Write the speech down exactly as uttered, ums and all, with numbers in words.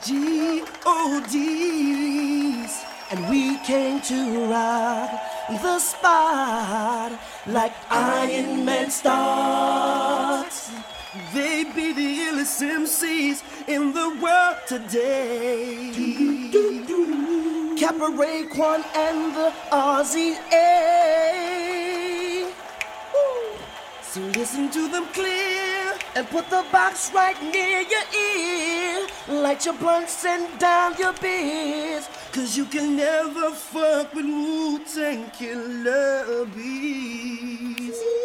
G O Ds. And we came to rock the spot like Iron Man starts. They be the illest M Cs in the world today. Kappa, Raekwon, and the R Z A. So listen to them clear and put the box right near your ear. Light your blunts and down your beers, 'cause you can never fuck with Wu-Tang Killer Bees.